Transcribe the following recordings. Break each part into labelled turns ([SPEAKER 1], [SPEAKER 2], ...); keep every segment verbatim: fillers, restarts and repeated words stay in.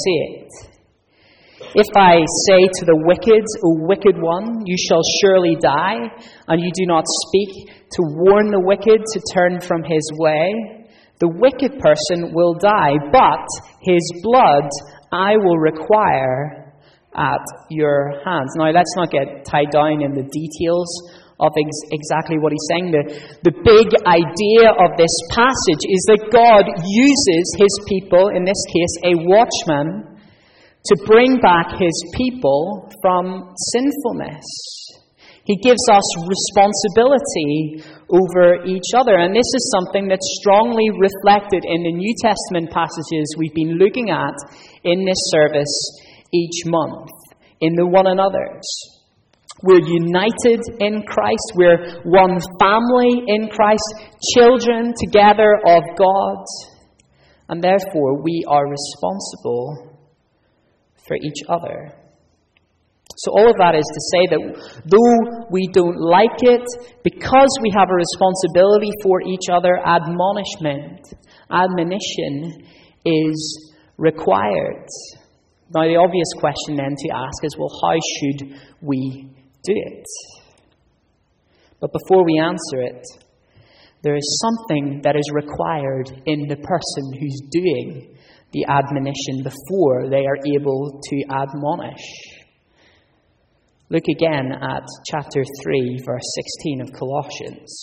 [SPEAKER 1] see it. If I say to the wicked, O wicked one, you shall surely die, and you do not speak to warn the wicked to turn from his way, the wicked person will die, but his blood I will require at your hands. Now, let's not get tied down in the details of ex- exactly what he's saying. The, the big idea of this passage is that God uses his people, in this case a watchman, to bring back his people from sinfulness. He gives us responsibility over each other. And this is something that's strongly reflected in the New Testament passages we've been looking at in this service each month, in the one another's. We're united in Christ. We're one family in Christ, children together of God. And therefore, we are responsible for each other. So all of that is to say that though we don't like it, because we have a responsibility for each other, admonishment, admonition is required. Now the obvious question then to ask is, well, how should we do it? But before we answer it, there is something that is required in the person who's doing the admonition before they are able to admonish. Look again at chapter three, verse sixteen of Colossians.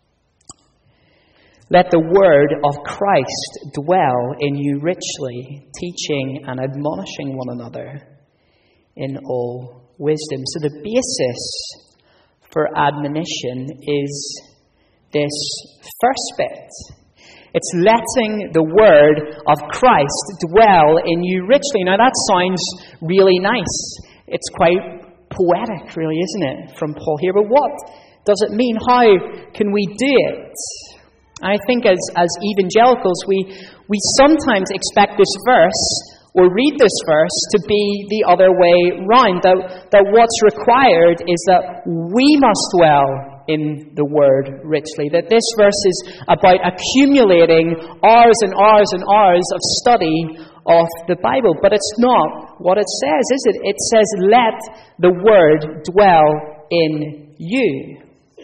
[SPEAKER 1] Let the word of Christ dwell in you richly, teaching and admonishing one another in all wisdom. So the basis for admonition is this first bit. It's letting the word of Christ dwell in you richly. Now that sounds really nice. It's quite poetic, really, isn't it, from Paul here? But what does it mean? How can we do it? I think as, as evangelicals, we, we sometimes expect this verse, or read this verse, to be the other way round. That, that what's required is that we must dwell in the word richly. That this verse is about accumulating hours and hours and hours of study of the Bible. But it's not what it says, is it? It says, let the word dwell in you.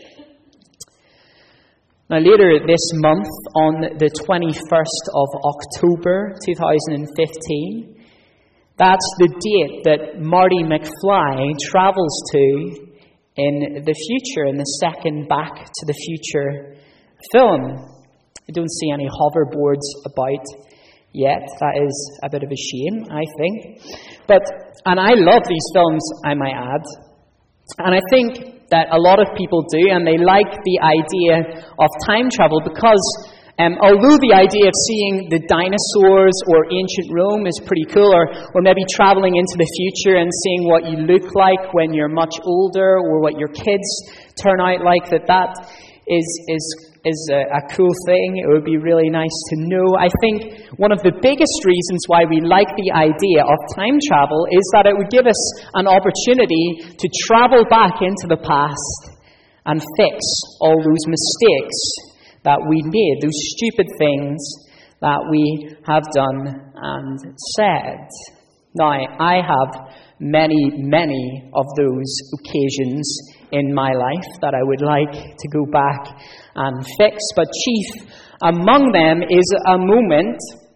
[SPEAKER 1] Now later this month, on the twenty-first of October two thousand fifteen, that's the date that Marty McFly travels to in the future, in the second Back to the Future film. I don't see any hoverboards about yet. That is a bit of a shame, I think. But, and I love these films, I might add. And I think that a lot of people do, and they like the idea of time travel because Um, although the idea of seeing the dinosaurs or ancient Rome is pretty cool, or, or maybe traveling into the future and seeing what you look like when you're much older, or what your kids turn out like, that that is is is a, a cool thing. It would be really nice to know. I think one of the biggest reasons why we like the idea of time travel is that it would give us an opportunity to travel back into the past and fix all those mistakes that we made, those stupid things that we have done and said. Now, I have many, many of those occasions in my life that I would like to go back and fix, but chief among them is a moment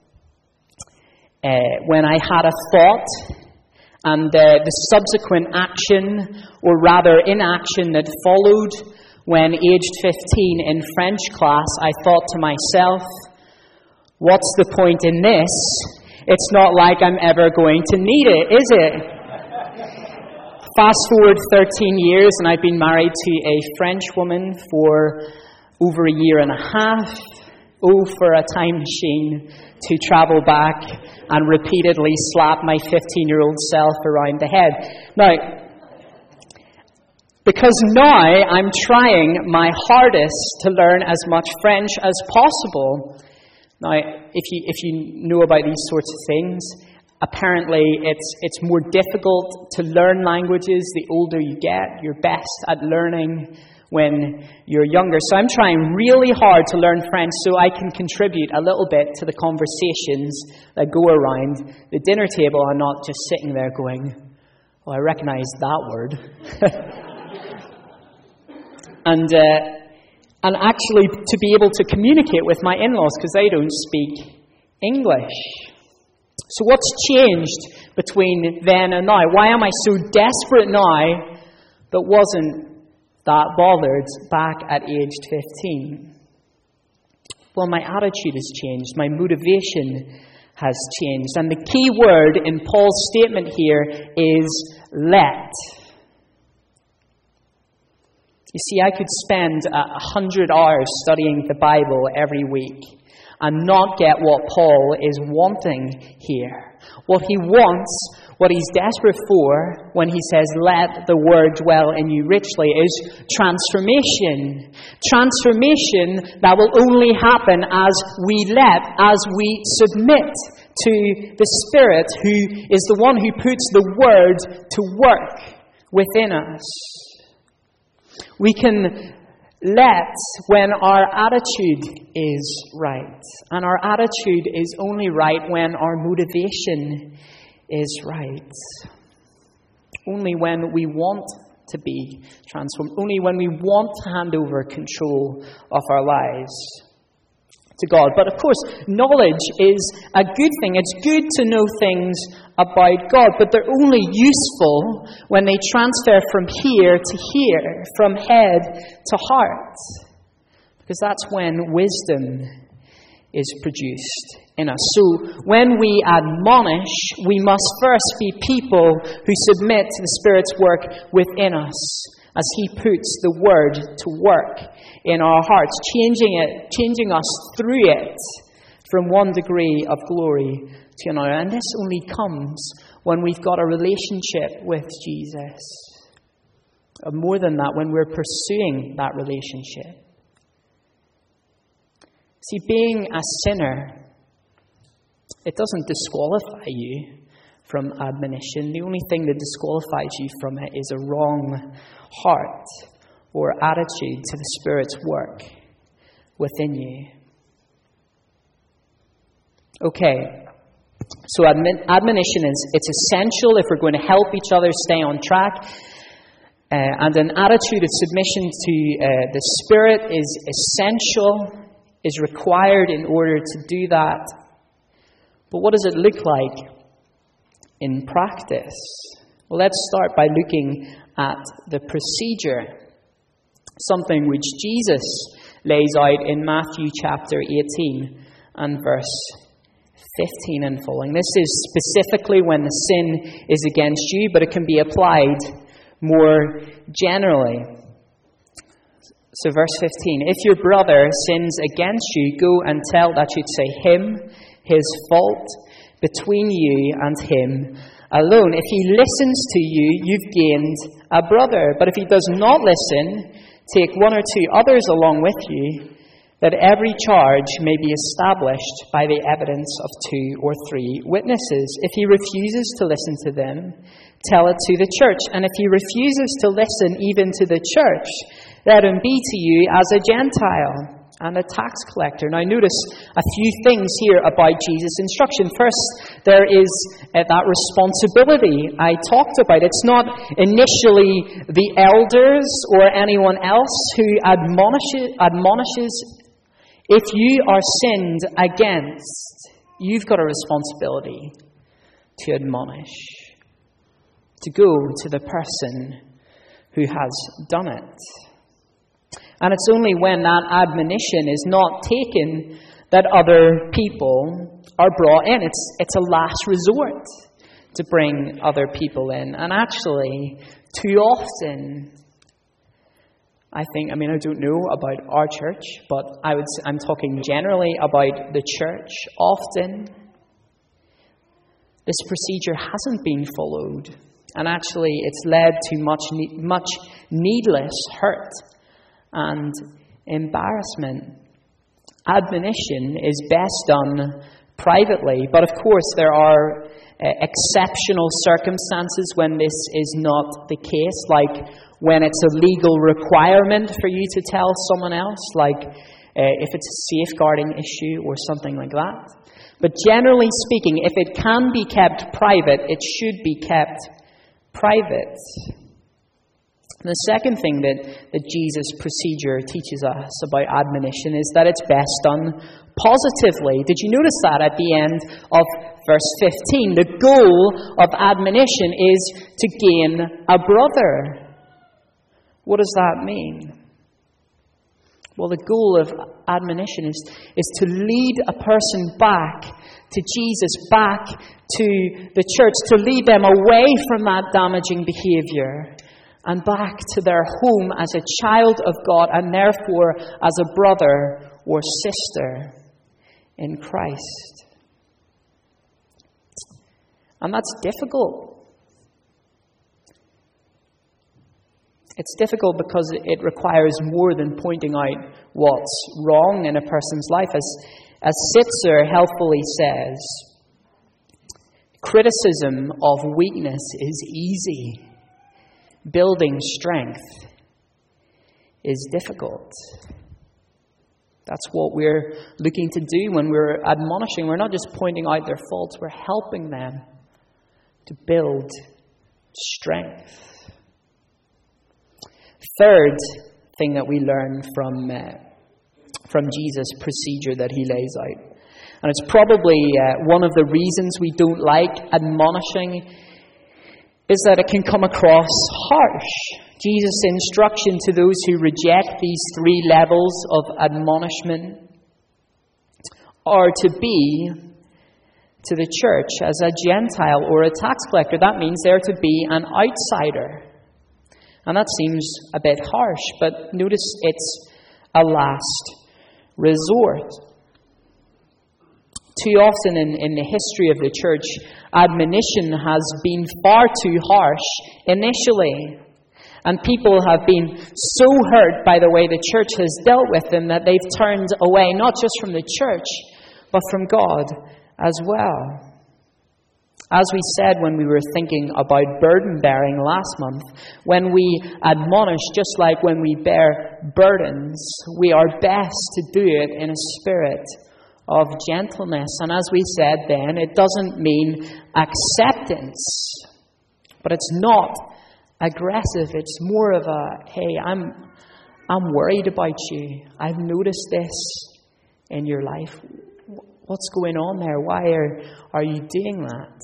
[SPEAKER 1] uh, when I had a thought, and uh, the subsequent action, or rather inaction, that followed. When aged fifteen in French class, I thought to myself, what's the point in this? It's not like I'm ever going to need it, is it? Fast forward thirteen years, and I've been married to a French woman for over a year and a half. Oh, for a time machine to travel back and repeatedly slap my fifteen-year-old self around the head. Now, because now I'm trying my hardest to learn as much French as possible. Now, if you if you know about these sorts of things, apparently it's it's more difficult to learn languages the older you get. You're best at learning when you're younger. So I'm trying really hard to learn French so I can contribute a little bit to the conversations that go around the dinner table and not just sitting there going, "Oh, I recognize that word." and uh, and actually to be able to communicate with my in-laws because they don't speak English. So what's changed between then and now? Why am I so desperate now but wasn't that bothered back at age fifteen? Well, my attitude has changed. My motivation has changed. And the key word in Paul's statement here is let. You see, I could spend a hundred hours studying the Bible every week and not get what Paul is wanting here. What he wants, what he's desperate for when he says, "Let the word dwell in you richly," is transformation. Transformation that will only happen as we let, as we submit to the Spirit, who is the one who puts the word to work within us. We can let when our attitude is right. And our attitude is only right when our motivation is right. Only when we want to be transformed. Only when we want to hand over control of our lives to God. But of course, knowledge is a good thing. It's good to know things about God, but they're only useful when they transfer from here to here, from head to heart. Because that's when wisdom is produced in us. So when we admonish, we must first be people who submit to the Spirit's work within us as He puts the Word to work in our hearts, changing it, changing us through it from one degree of glory to another. And this only comes when we've got a relationship with Jesus. Or more than that, when we're pursuing that relationship. See, being a sinner, it doesn't disqualify you from admonition. The only thing that disqualifies you from it is a wrong heart or attitude to the Spirit's work within you. Okay, so admon- admonition is it's essential if we're going to help each other stay on track. Uh, and an attitude of submission to uh, the Spirit is essential, is required in order to do that. But what does it look like in practice? Well, let's start by looking at the procedure, something which Jesus lays out in Matthew chapter eighteen and verse fifteen and following. This is specifically when the sin is against you, but it can be applied more generally. So verse fifteen, "If your brother sins against you, go and tell," that should say him, his fault between you and him alone. If he listens to you, you've gained a brother. But if he does not listen, take one or two others along with you, that every charge may be established by the evidence of two or three witnesses. If he refuses to listen to them, tell it to the church. And if he refuses to listen even to the church, let him be to you as a Gentile and a tax collector. Now notice a few things here about Jesus' instruction. First, there is uh, that responsibility I talked about. It's not initially the elders or anyone else who admonishes, admonishes. If you are sinned against, you've got a responsibility to admonish, to go to the person who has done it. And it's only when that admonition is not taken that other people are brought in. It's, it's a last resort to bring other people in. And actually, too often, I think, I mean, I don't know about our church, but I would, I'm talking generally about the church. Often, this procedure hasn't been followed. And actually, it's led to much, much needless hurt and embarrassment. Admonition is best done privately, but of course there are uh, exceptional circumstances when this is not the case, like when it's a legal requirement for you to tell someone else, like uh, if it's a safeguarding issue or something like that. But generally speaking, if it can be kept private, it should be kept private. And the second thing that, that Jesus' procedure teaches us about admonition is that it's best done positively. Did you notice that at the end of verse fifteen? The goal of admonition is to gain a brother. What does that mean? Well, the goal of admonition is, is to lead a person back to Jesus, back to the church, to lead them away from that damaging behavior and back to their home as a child of God and therefore as a brother or sister in Christ. And that's difficult. It's difficult because it requires more than pointing out what's wrong in a person's life. As, as Sitzer helpfully says, criticism of weakness is easy. Building strength is difficult. That's what we're looking to do when we're admonishing. We're not just pointing out their faults, we're helping them to build strength. Third thing that we learn from uh, from Jesus' procedure that he lays out, and it's probably uh, one of the reasons we don't like admonishing, is that it can come across harsh. Jesus' instruction to those who reject these three levels of admonishment are to be to the church as a Gentile or a tax collector. That means they're to be an outsider. And that seems a bit harsh, but notice it's a last resort. Too often in, in the history of the church, admonition has been far too harsh initially. And people have been so hurt by the way the church has dealt with them that they've turned away, not just from the church, but from God as well. As we said when we were thinking about burden bearing last month, when we admonish, just like when we bear burdens, we are best to do it in a spirit of gentleness. And as we said then, it doesn't mean acceptance, but it's not aggressive. It's more of a, hey, I'm I'm worried about you. I've noticed this in your life. What's going on there? Why are, are you doing that?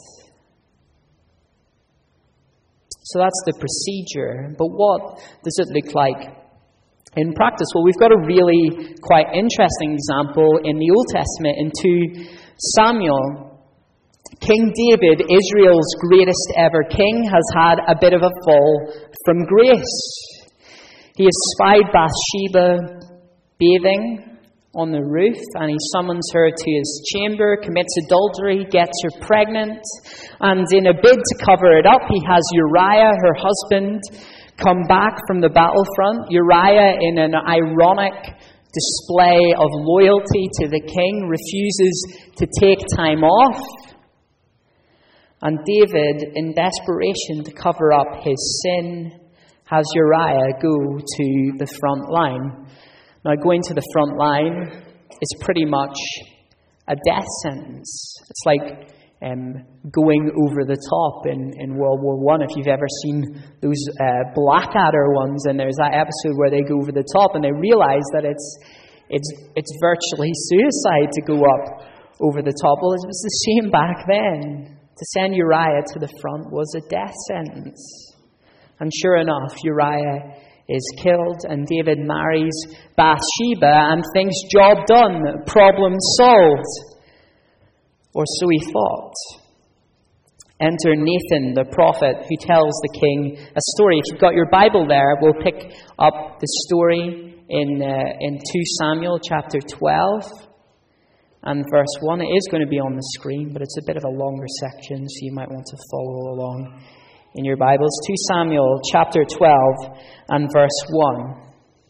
[SPEAKER 1] So that's the procedure. But what does it look like in practice? Well, we've got a really quite interesting example in the Old Testament in Second Samuel. King David, Israel's greatest ever king, has had a bit of a fall from grace. He has spied Bathsheba bathing on the roof, and he summons her to his chamber, commits adultery, gets her pregnant, and in a bid to cover it up, he has Uriah, her husband, come back from the battlefront. Uriah, in an ironic display of loyalty to the king, refuses to take time off. And David, in desperation to cover up his sin, has Uriah go to the front line. Now, going to the front line is pretty much a death sentence. It's like um, going over the top in, in World War One. If you've ever seen those uh, Blackadder ones, and there's that episode where they go over the top and they realize that it's it's it's virtually suicide to go up over the top. Well, it was the same back then. To send Uriah to the front was a death sentence. And sure enough, Uriah is killed, and David marries Bathsheba and thinks, job done, problem solved. Or so he thought. Enter Nathan, the prophet, who tells the king a story. If you've got your Bible there, we'll pick up the story in uh, in Second Samuel chapter twelve and verse one. It is going to be on the screen, but it's a bit of a longer section, so you might want to follow along in your Bibles. Second Samuel chapter twelve and verse one.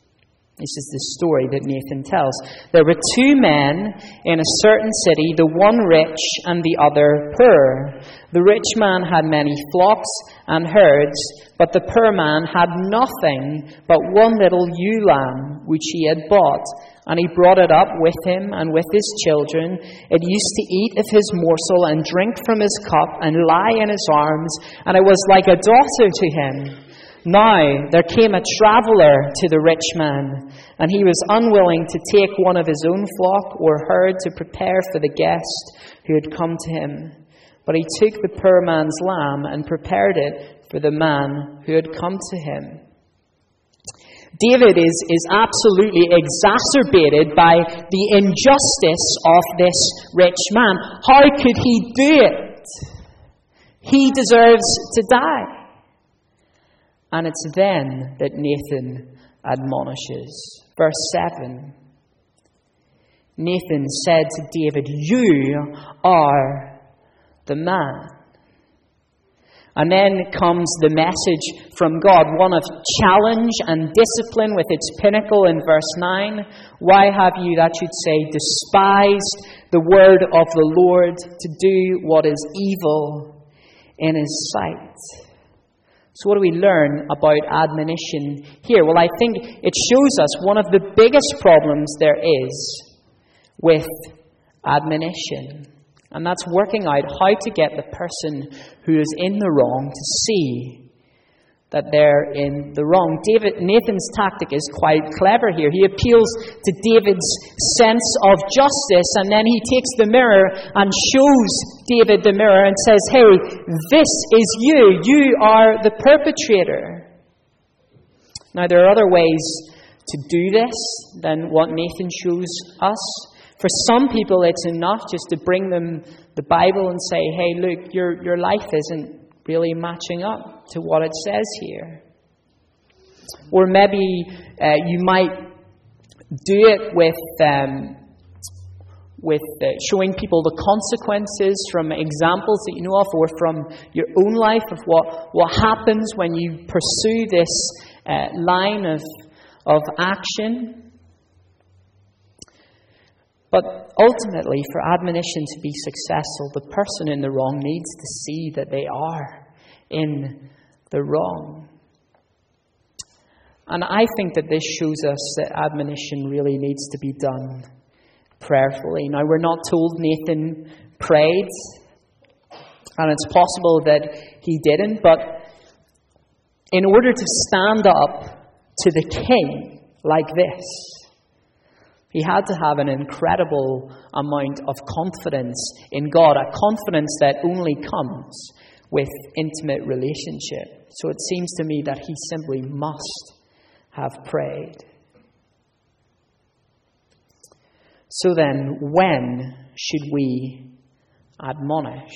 [SPEAKER 1] This is the story that Nathan tells. There were two men in a certain city, the one rich and the other poor. The rich man had many flocks and herds, but the poor man had nothing but one little ewe lamb, which he had bought. And he brought it up with him and with his children. It used to eat of his morsel and drink from his cup and lie in his arms, and it was like a daughter to him. Now there came a traveller to the rich man, and he was unwilling to take one of his own flock or herd to prepare for the guest who had come to him. But he took the poor man's lamb and prepared it for the man who had come to him. David is, is absolutely exacerbated by the injustice of this rich man. How could he do it? He deserves to die. And it's then that Nathan admonishes. Verse seven. Nathan said to David, "You are the man." And then comes the message from God, one of challenge and discipline with its pinnacle in verse nine. "Why have you, that should say, despised the word of the Lord to do what is evil in his sight?" So what do we learn about admonition here? Well, I think it shows us one of the biggest problems there is with admonition. And that's working out how to get the person who is in the wrong to see that they're in the wrong. David, Nathan's tactic is quite clever here. He appeals to David's sense of justice, and then he takes the mirror and shows David the mirror and says, "Hey, this is you. You are the perpetrator." Now, there are other ways to do this than what Nathan shows us. For some people, it's enough just to bring them the Bible and say, "Hey, look, your, your life isn't really matching up to what it says here." Or maybe uh, you might do it with um, with uh, showing people the consequences from examples that you know of, or from your own life of what, what happens when you pursue this uh, line of of action. But ultimately, for admonition to be successful, the person in the wrong needs to see that they are in the wrong. And I think that this shows us that admonition really needs to be done prayerfully. Now, we're not told Nathan prayed, and it's possible that he didn't, but in order to stand up to the king like this, he had to have an incredible amount of confidence in God, a confidence that only comes with intimate relationship. So it seems to me that he simply must have prayed. So then, when should we admonish?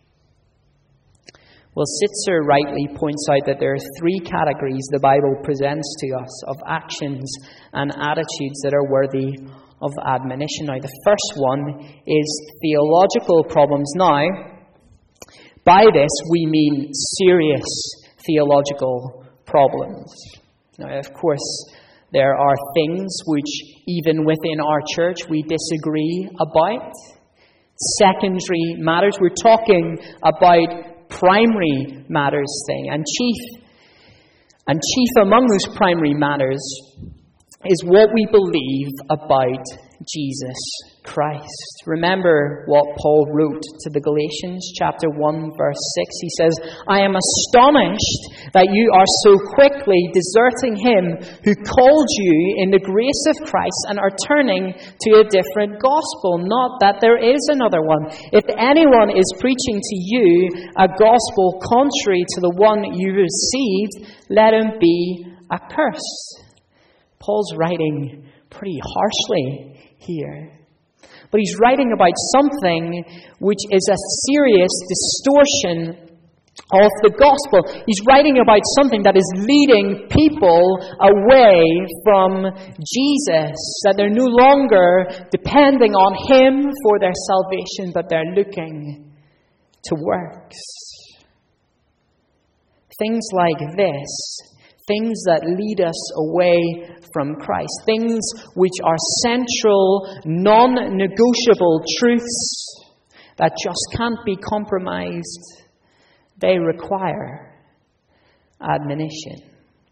[SPEAKER 1] Well, Sitzer rightly points out that there are three categories the Bible presents to us of actions and attitudes that are worthy of admonition. Now, the first one is theological problems. Now, by this we mean serious theological problems. Now, of course, there are things which even within our church we disagree about. Secondary matters. We're talking about primary matters thing. And chief, and chief among those primary matters is what we believe about Jesus Christ. Remember what Paul wrote to the Galatians, chapter one, verse six. He says, "I am astonished that you are so quickly deserting him who called you in the grace of Christ and are turning to a different gospel. Not that there is another one. If anyone is preaching to you a gospel contrary to the one you received, let him be accursed." Paul's writing pretty harshly here. But he's writing about something which is a serious distortion of the gospel. He's writing about something that is leading people away from Jesus, that they're no longer depending on him for their salvation, but they're looking to works. Things like this, things that lead us away from Christ, things which are central, non-negotiable truths that just can't be compromised, they require admonition.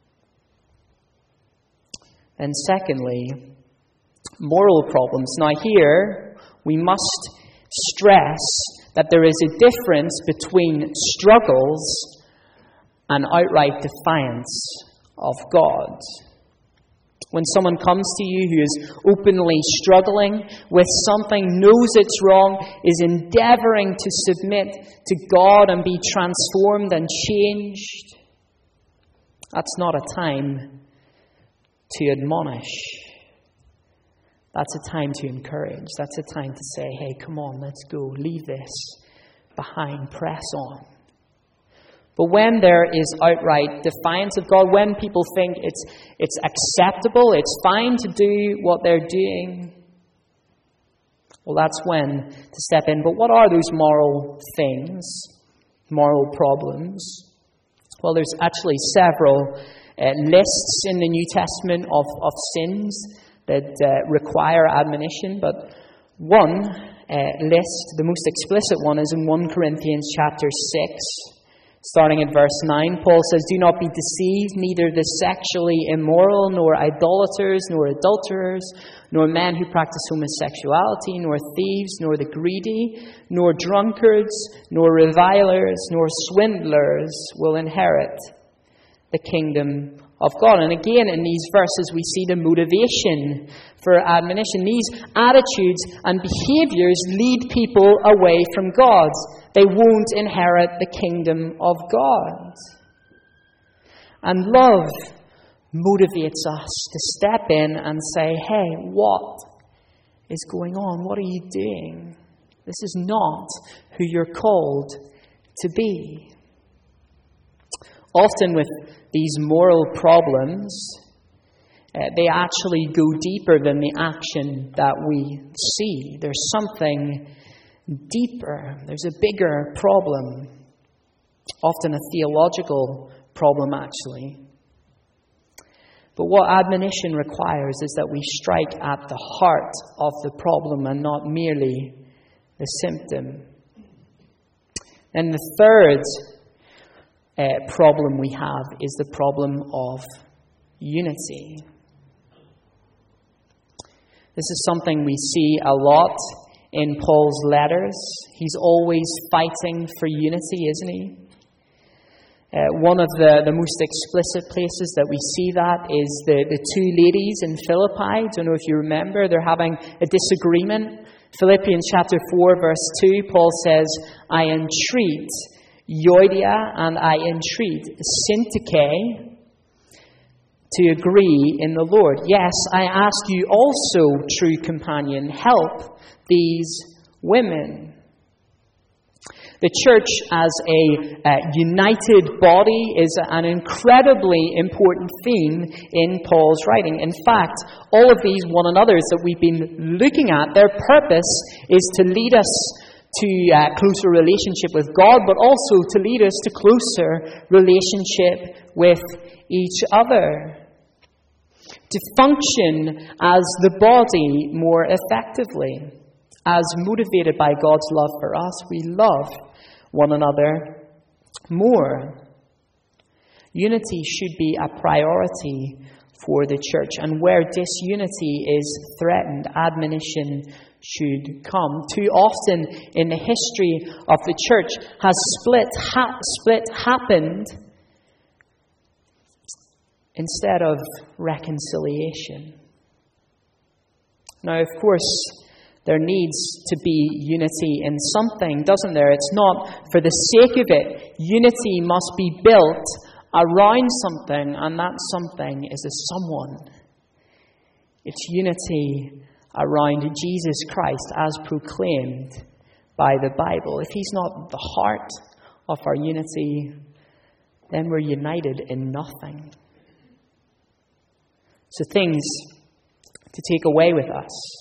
[SPEAKER 1] And secondly, moral problems. Now here, we must stress that there is a difference between struggles and outright defiance of God. When someone comes to you who is openly struggling with something, knows it's wrong, is endeavoring to submit to God and be transformed and changed, that's not a time to admonish. That's a time to encourage. That's a time to say, hey, come on, let's go. Leave this behind. Press on. But when there is outright defiance of God, when people think it's it's acceptable, it's fine to do what they're doing, well, that's when to step in. But what are those moral things, moral problems? Well, there's actually several uh, lists in the New Testament of, of sins that uh, require admonition. But one uh, list, the most explicit one, is in First Corinthians chapter six. Starting at verse nine, Paul says, "Do not be deceived, neither the sexually immoral, nor idolaters, nor adulterers, nor men who practice homosexuality, nor thieves, nor the greedy, nor drunkards, nor revilers, nor swindlers will inherit the kingdom of God." And again, in these verses, we see the motivation for admonition. These attitudes and behaviors lead people away from God. They won't inherit the kingdom of God. And love motivates us to step in and say, hey, what is going on? What are you doing? This is not who you're called to be. Often with these moral problems, uh, they actually go deeper than the action that we see. There's something deeper. There's a bigger problem. Often a theological problem, actually. But what admonition requires is that we strike at the heart of the problem and not merely the symptom. And the third uh, problem we have is the problem of unity. This is something we see a lot in Paul's letters. He's always fighting for unity, isn't he? Uh, one of the, the most explicit places that we see that is the, the two ladies in Philippi. I don't know if you remember, they're having a disagreement. Philippians chapter four, verse two, Paul says, "I entreat Euodia and I entreat Syntyche to agree in the Lord. Yes, I ask you also, true companion, help these women." The church as a uh, united body is an incredibly important theme in Paul's writing. In fact, all of these one another's that we've been looking at, their purpose is to lead us to a closer relationship with God, but also to lead us to closer relationship with each other. To function as the body more effectively. As motivated by God's love for us, we love one another more. Unity should be a priority for the church. And where disunity is threatened, admonition should come. Too often in the history of the church has split, ha- split happened instead of reconciliation. Now, of course, there needs to be unity in something, doesn't there? It's not for the sake of it. Unity must be built around something, and that something is a someone. It's unity around Jesus Christ as proclaimed by the Bible. If he's not the heart of our unity, then we're united in nothing. So things to take away with us.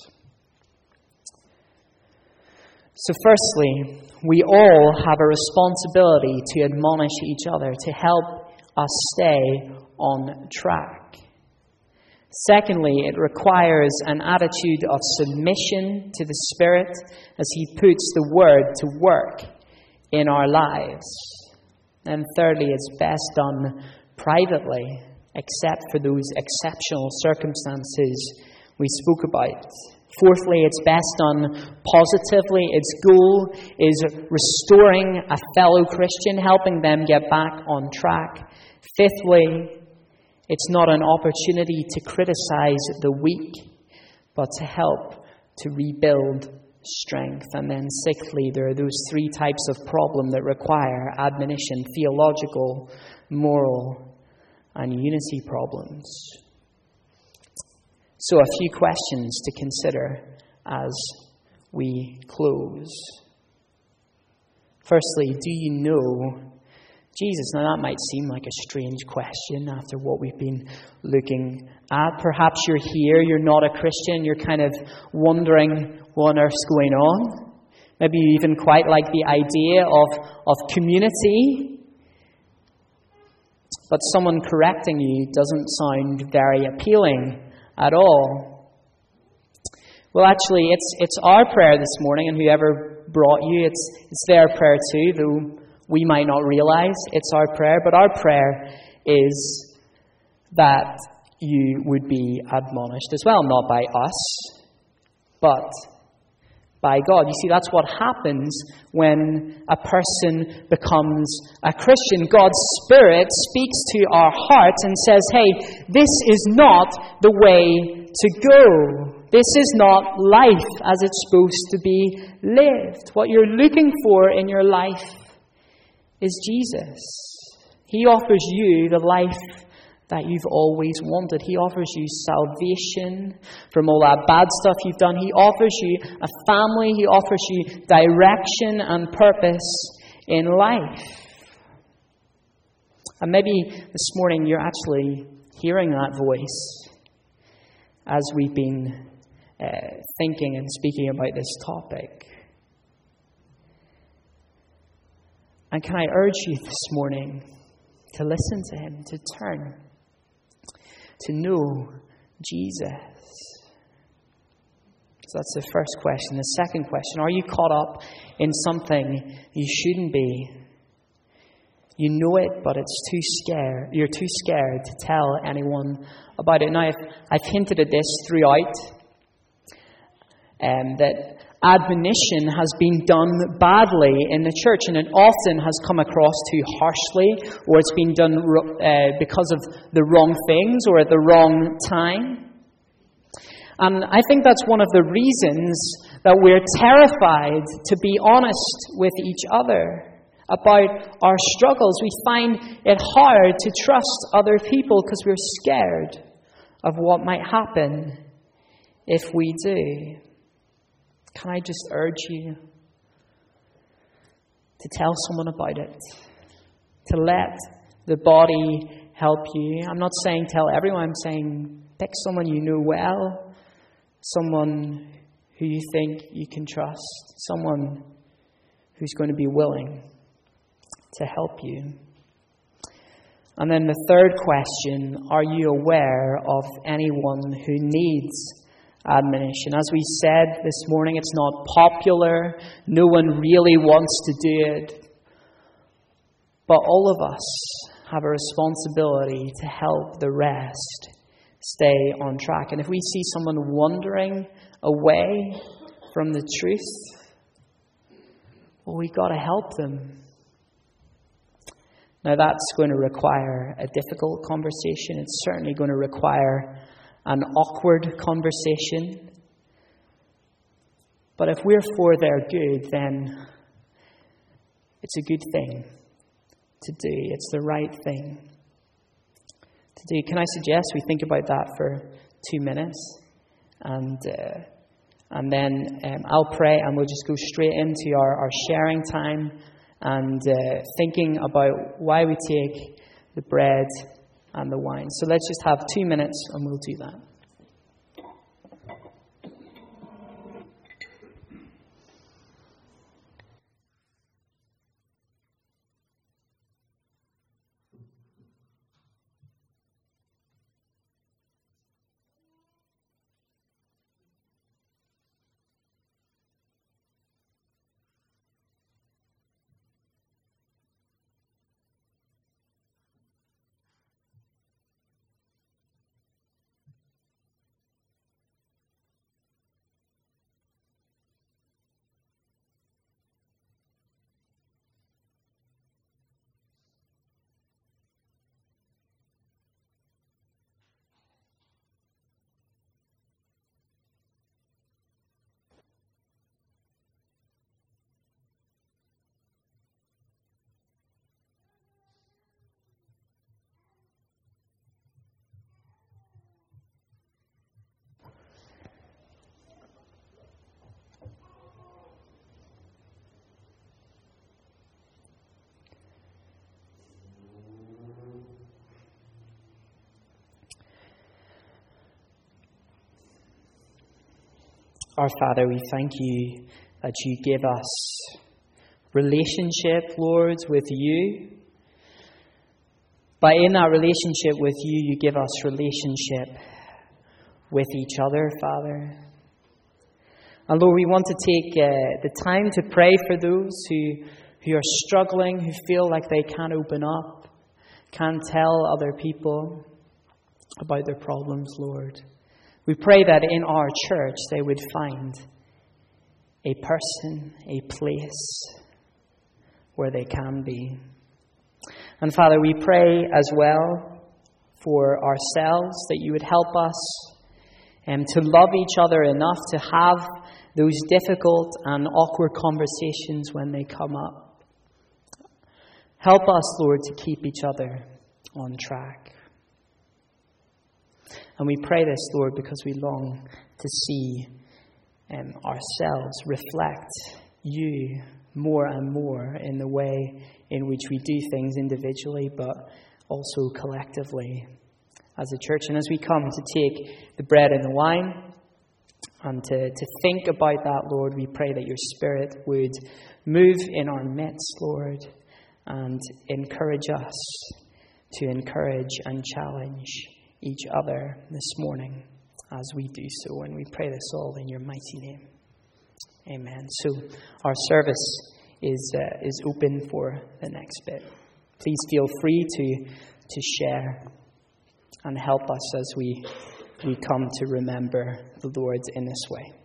[SPEAKER 1] So firstly, we all have a responsibility to admonish each other, to help us stay on track. Secondly, it requires an attitude of submission to the Spirit as He puts the Word to work in our lives. And thirdly, it's best done privately, except for those exceptional circumstances we spoke about. Fourthly, it's best done positively. Its goal is restoring a fellow Christian, helping them get back on track. Fifthly, it's not an opportunity to criticize the weak, but to help to rebuild strength. And then sixthly, there are those three types of problem that require admonition: theological, moral, and unity problems. So a few questions to consider as we close. Firstly, do you know Jesus? Now that might seem like a strange question after what we've been looking at. Perhaps you're here, you're not a Christian, you're kind of wondering what on earth's going on. Maybe you even quite like the idea of, of community. But someone correcting you doesn't sound very appealing at all. Well, actually, it's it's our prayer this morning, and whoever brought you, it's it's their prayer too, though we might not realize it's our prayer. But our prayer is that you would be admonished as well, not by us, but by God. You see, that's what happens when a person becomes a Christian. God's Spirit speaks to our hearts and says, hey, this is not the way to go. This is not life as it's supposed to be lived. What you're looking for in your life is Jesus. He offers you the life that you've always wanted. He offers you salvation from all that bad stuff you've done. He offers you a family. He offers you direction and purpose in life. And maybe this morning you're actually hearing that voice as we've been uh, thinking and speaking about this topic. And can I urge you this morning to listen to Him, to turn, to know Jesus? So that's the first question. The second question, are you caught up in something you shouldn't be? You know it, but it's too scared. You're too scared to tell anyone about it. Now, I've, I've hinted at this throughout, um, that admonition has been done badly in the church, and it often has come across too harshly, or it's been done uh, because of the wrong things or at the wrong time. And I think that's one of the reasons that we're terrified to be honest with each other about our struggles. We find it hard to trust other people because we're scared of what might happen if we do. Can I just urge you to tell someone about it? To let the body help you. I'm not saying tell everyone. I'm saying pick someone you know well. Someone who you think you can trust. Someone who's going to be willing to help you. And then the third question, are you aware of anyone who needs admonition? As we said this morning, it's not popular. No one really wants to do it. But all of us have a responsibility to help the rest stay on track. And if we see someone wandering away from the truth, well, we've got to help them. Now, that's going to require a difficult conversation. It's certainly going to require an awkward conversation. But if we're for their good, then it's a good thing to do. It's the right thing to do. Can I suggest we think about that for two minutes? And uh, and then um, I'll pray and we'll just go straight into our, our sharing time and uh, thinking about why we take the bread and the wine. So let's just have two minutes and we'll do that. Our Father, we thank you that you give us relationship, Lord, with you. But in that relationship with you, you give us relationship with each other, Father. And Lord, we want to take uh, the time to pray for those who, who are struggling, who feel like they can't open up, can't tell other people about their problems, Lord. We pray that in our church they would find a person, a place where they can be. And Father, we pray as well for ourselves that you would help us um, to love each other enough to have those difficult and awkward conversations when they come up. Help us, Lord, to keep each other on track. And we pray this, Lord, because we long to see um, ourselves reflect you more and more in the way in which we do things individually, but also collectively as a church. And as we come to take the bread and the wine and to, to think about that, Lord, we pray that your Spirit would move in our midst, Lord, and encourage us to encourage and challenge each other this morning as we do so. And we pray this all in your mighty name. Amen. So our service is uh, is open for the next bit. Please feel free to to share and help us as we we come to remember the Lord in this way.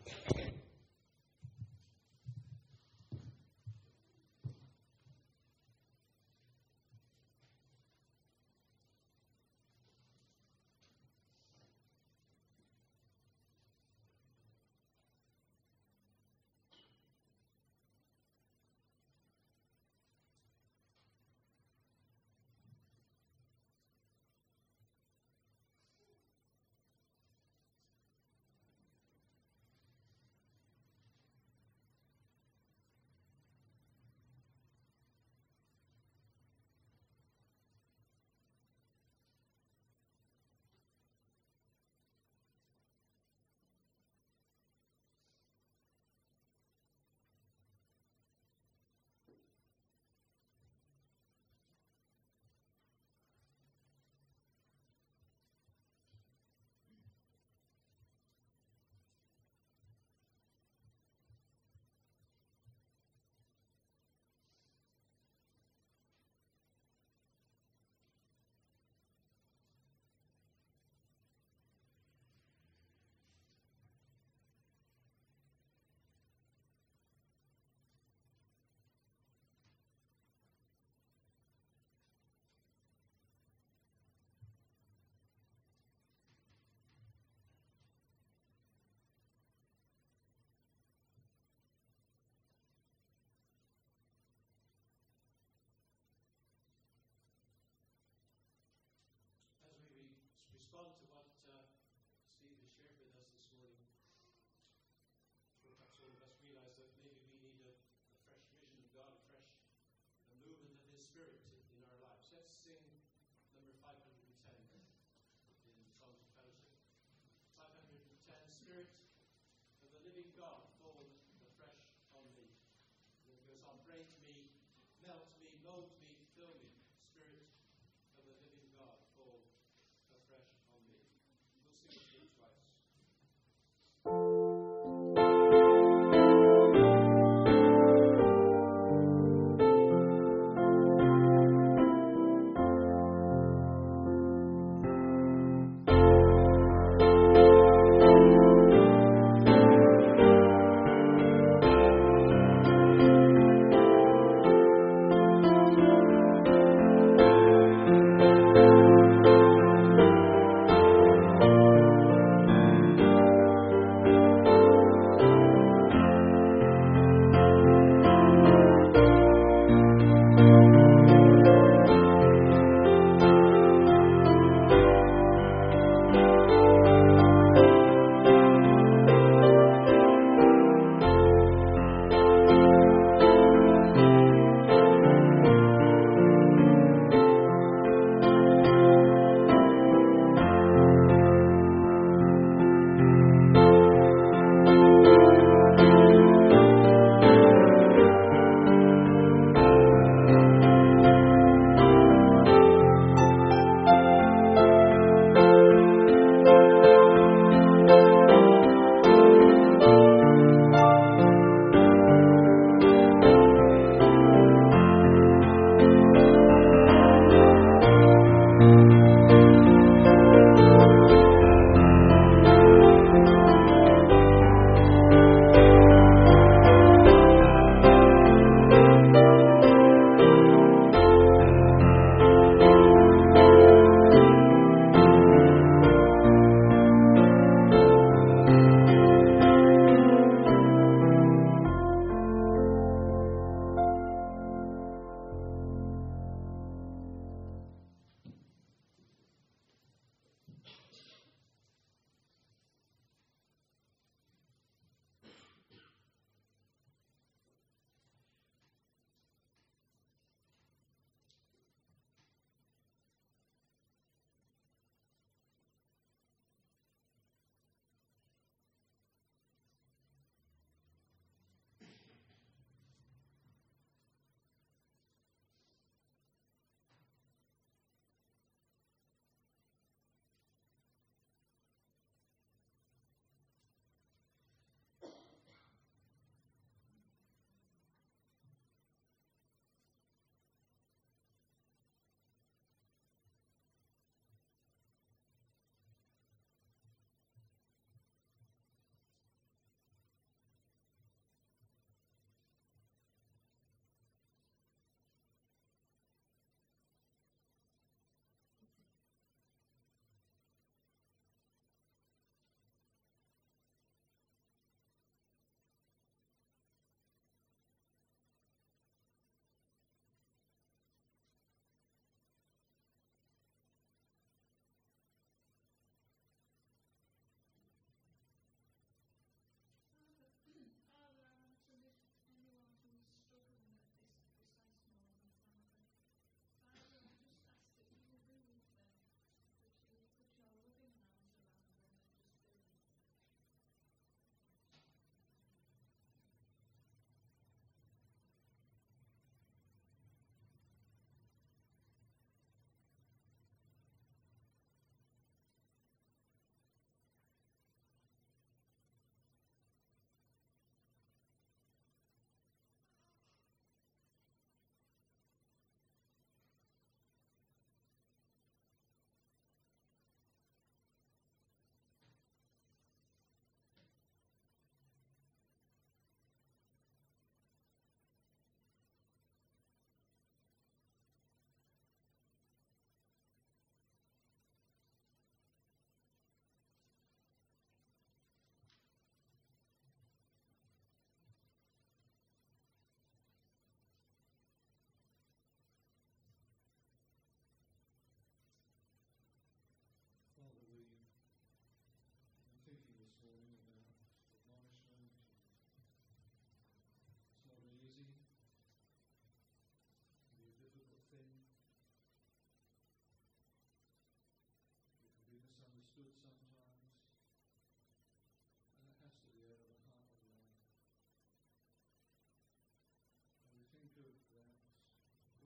[SPEAKER 2] Respond to what uh, Steve has shared with us this morning. Perhaps all of us realize that maybe we need a, a fresh vision of God, a fresh a movement of His Spirit in, in our lives. Let's sing number five hundred ten in Songs of Fellowship. five hundred ten, Spirit of the living God, fall afresh on me. And it goes on, break me, melt me, mold me, fill me. Spirit of the living God, fall afresh on me. We'll sing it through twice.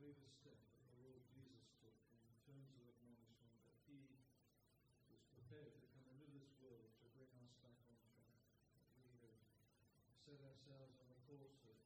[SPEAKER 3] greatest step that the Lord Jesus took in terms of admonishment, that he was prepared to come into this world to bring us back on track. That we have set ourselves on a course of